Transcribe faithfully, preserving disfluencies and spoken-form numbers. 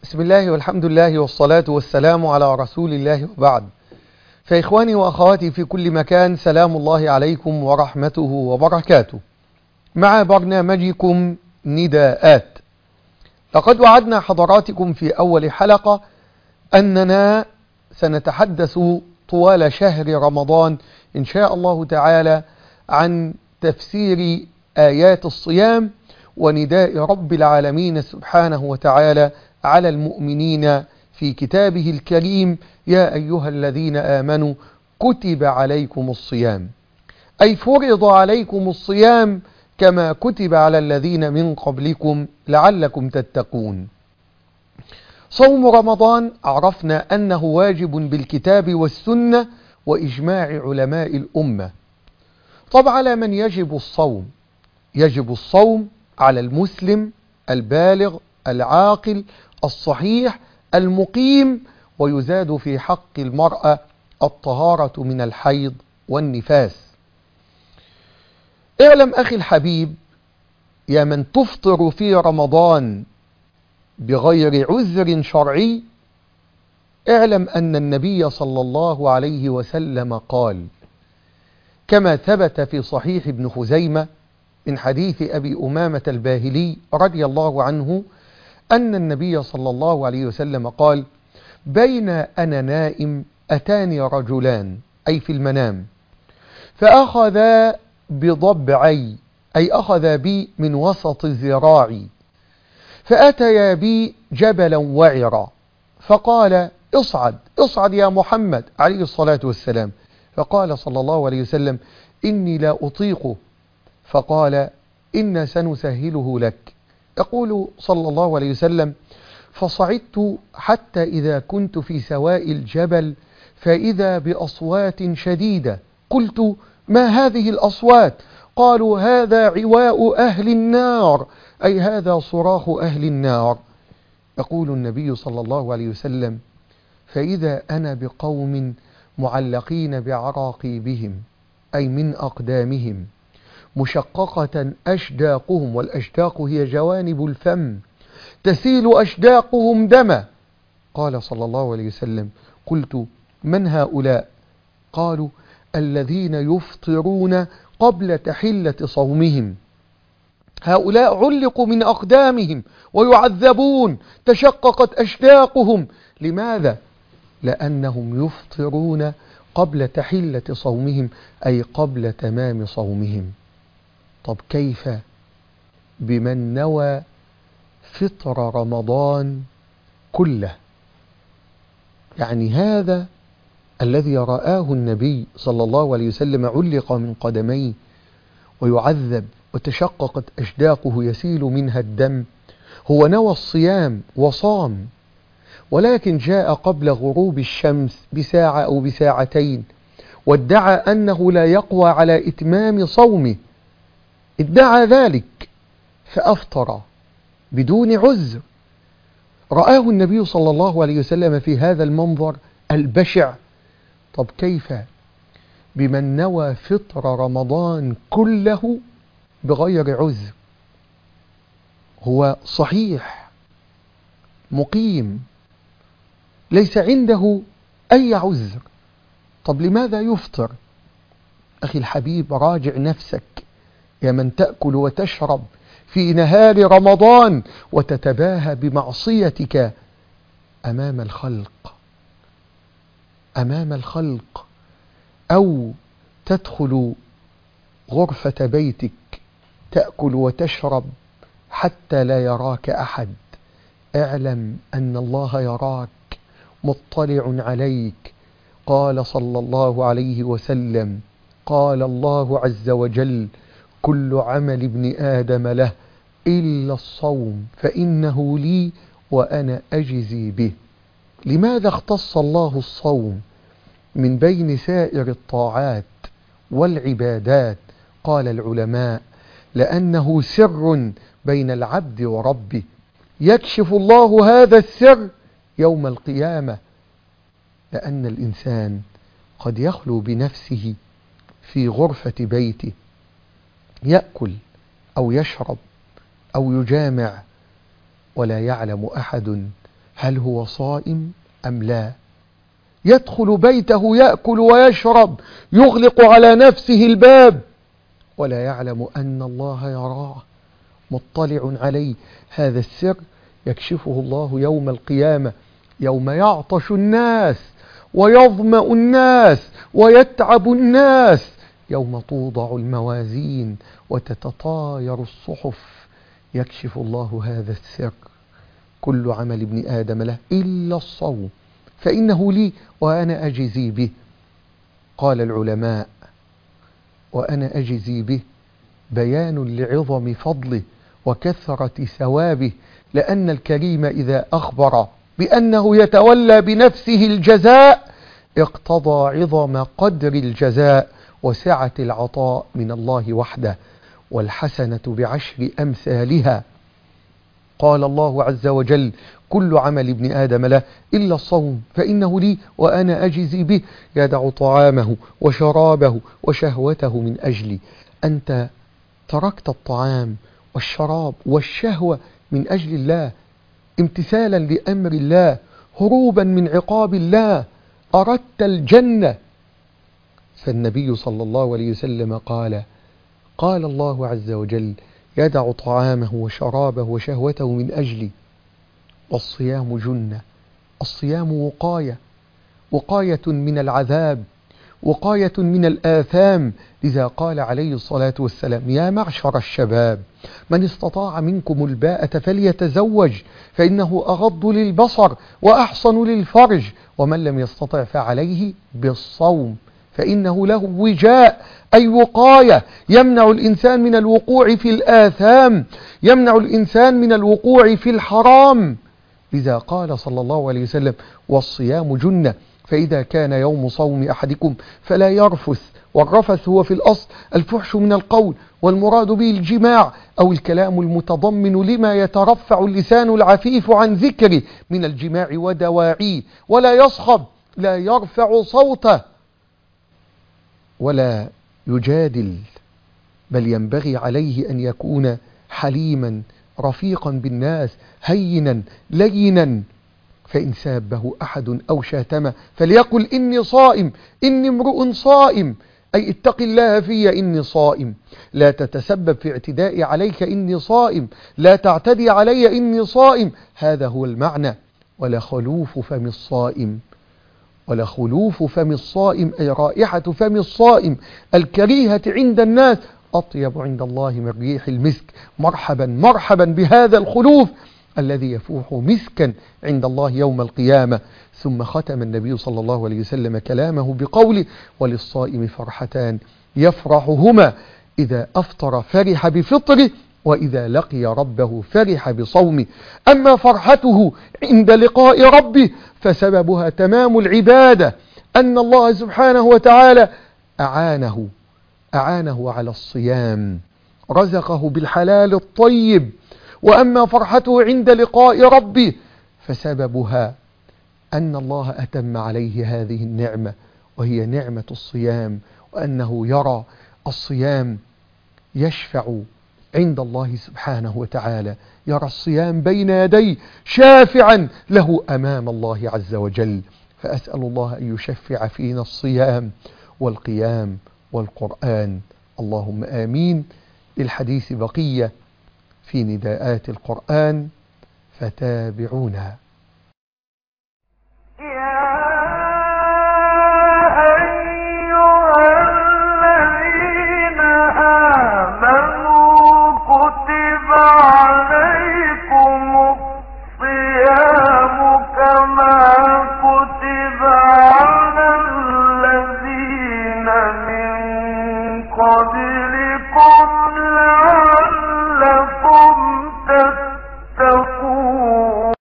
بسم الله والحمد لله والصلاة والسلام على رسول الله وبعد. فإخواني وأخواتي في كل مكان، سلام الله عليكم ورحمته وبركاته، مع برنامجكم نداءات. لقد وعدنا حضراتكم في أول حلقة أننا سنتحدث طوال شهر رمضان إن شاء الله تعالى عن تفسير آيات الصيام ونداء رب العالمين سبحانه وتعالى على المؤمنين في كتابه الكريم: يا أيها الذين آمنوا كتب عليكم الصيام، أي فرض عليكم الصيام كما كتب على الذين من قبلكم لعلكم تتقون. صوم رمضان عرفنا أنه واجب بالكتاب والسنة وإجماع علماء الأمة. طب على من يجب الصوم؟ يجب الصوم على المسلم البالغ العاقل الصحيح المقيم، ويزاد في حق المرأة الطهارة من الحيض والنفاس. اعلم أخي الحبيب يا من تفطر في رمضان بغير عذر شرعي، اعلم أن النبي صلى الله عليه وسلم قال كما ثبت في صحيح ابن خزيمة من حديث أبي أمامة الباهلي رضي الله عنه أن النبي صلى الله عليه وسلم قال: بين أنا نائم أتاني رجلان، أي في المنام، فأخذا بضبعي، أي أخذا بي من وسط ذراعي، فأتيا بي جبلا وعرا، فقال: اصعد اصعد يا محمد عليه الصلاة والسلام. فقال صلى الله عليه وسلم: إني لا أطيقه. فقال: إنا سنسهله لك. يقول صلى الله عليه وسلم: فصعدت حتى إذا كنت في سواء الجبل فإذا بأصوات شديدة، قلت: ما هذه الأصوات؟ قالوا: هذا عواء أهل النار، أي هذا صراخ أهل النار. يقول النبي صلى الله عليه وسلم: فإذا أنا بقوم معلقين بعراقيبهم، أي من أقدامهم، مشققة أشداقهم، والأشداق هي جوانب الفم، تسيل أشداقهم دما. قال صلى الله عليه وسلم: قلت: من هؤلاء؟ قالوا: الذين يفطرون قبل تحلة صومهم، هؤلاء علقوا من أقدامهم ويعذبون، تشققت أشداقهم. لماذا؟ لأنهم يفطرون قبل تحلة صومهم، أي قبل تمام صومهم. طب كيف بمن نوى فطر رمضان كله؟ يعني هذا الذي رآه النبي صلى الله عليه وسلم علق من قدميه ويعذب وتشققت أشداقه يسيل منها الدم، هو نوى الصيام وصام، ولكن جاء قبل غروب الشمس بساعة أو بساعتين وادعى أنه لا يقوى على إتمام صومه، ادعى ذلك فأفطر بدون عذر. رآه النبي صلى الله عليه وسلم في هذا المنظر البشع. طب كيف بمن نوى فطر رمضان كله بغير عذر؟ هو صحيح مقيم ليس عنده أي عذر، طب لماذا يفطر؟ أخي الحبيب راجع نفسك يا من تأكل وتشرب في نهار رمضان وتتباهى بمعصيتك أمام الخلق أمام الخلق أو تدخل غرفة بيتك تأكل وتشرب حتى لا يراك أحد. اعلم أن الله يراك مطلع عليك. قال صلى الله عليه وسلم: قال الله عز وجل: كل عمل ابن آدم له إلا الصوم فإنه لي وأنا أجزي به. لماذا اختص الله الصوم من بين سائر الطاعات والعبادات؟ قال العلماء: لأنه سر بين العبد وربه، يكشف الله هذا السر يوم القيامة، لأن الإنسان قد يخلو بنفسه في غرفة بيته يأكل أو يشرب أو يجامع ولا يعلم أحد هل هو صائم أم لا؟ يدخل بيته يأكل ويشرب، يغلق على نفسه الباب ولا يعلم أن الله يراه مطلع عليه. هذا السر يكشفه الله يوم القيامة، يوم يعطش الناس ويظمأ الناس ويتعب الناس، يوم توضع الموازين وتتطاير الصحف، يكشف الله هذا السر. كل عمل ابن آدم له إلا الصوم فإنه لي وأنا أجزي به. قال العلماء: وأنا أجزي به بيان لعظم فضله وكثرة ثوابه، لأن الكريم إذا أخبر بأنه يتولى بنفسه الجزاء اقتضى عظم قدر الجزاء وسعة العطاء من الله وحده، والحسنة بعشر أمثالها. قال الله عز وجل: كل عمل ابن آدم له إلا الصوم فإنه لي وأنا أجزي به. يدع طعامه وشرابه وشهوته من أجلي. أنت تركت الطعام والشراب والشهوة من أجل الله، امتثالا لأمر الله، هروبا من عقاب الله، أردت الجنة. فالنبي صلى الله عليه وسلم قال قال الله عز وجل: يدع طعامه وشرابه وشهوته من أجلي. والصيام جنة، الصيام وقاية، وقاية من العذاب، وقاية من الآثام. لذا قال عليه الصلاة والسلام: يا معشر الشباب من استطاع منكم الباءة فليتزوج فإنه أغض للبصر وأحصن للفرج، ومن لم يستطع فعليه بالصوم فإنه له وجاء، أي وقاية، يمنع الإنسان من الوقوع في الآثام، يمنع الإنسان من الوقوع في الحرام. لذا قال صلى الله عليه وسلم: والصيام جنة، فإذا كان يوم صوم أحدكم فلا يرفث. والرفث هو في الأصل الفحش من القول، والمراد به الجماع أو الكلام المتضمن لما يترفع اللسان العفيف عن ذكره من الجماع ودواعيه. ولا يصخب، لا يرفع صوته ولا يجادل، بل ينبغي عليه أن يكون حليما رفيقا بالناس، هينا لينا. فإن سابه أحد أو شاتمه فليقل: إني صائم، إني امرؤ صائم، أي اتق الله في إني صائم. لا تتسبب في اعتدائي عليك إني صائم، لا تعتدي علي إني صائم. هذا هو المعنى. ولا خلوف فم الصائم، ولا خلوف فم الصائم أي رائحة فم الصائم الكريهة عند الناس أطيب عند الله من ريح المسك. مرحبا مرحبا بهذا الخلوف الذي يفوح مسكا عند الله يوم القيامة. ثم ختم النبي صلى الله عليه وسلم كلامه بقوله: وللصائم فرحتان يفرحهما، إذا أفطر فرح بفطره، وإذا لقي ربه فرح بصومه. أما فرحته عند لقاء ربه فسببها تمام العبادة، أن الله سبحانه وتعالى أعانه أعانه على الصيام، رزقه بالحلال الطيب. وأما فرحته عند لقاء ربه فسببها أن الله أتم عليه هذه النعمة، وهي نعمة الصيام، وأنه يرى الصيام يشفع عند الله سبحانه وتعالى، يرى الصيام بين يديه شافعا له أمام الله عز وجل. فأسأل الله أن يشفع فينا الصيام والقيام والقرآن، اللهم آمين. للحديث بقية في نداءات القرآن فتابعونا. قبلكم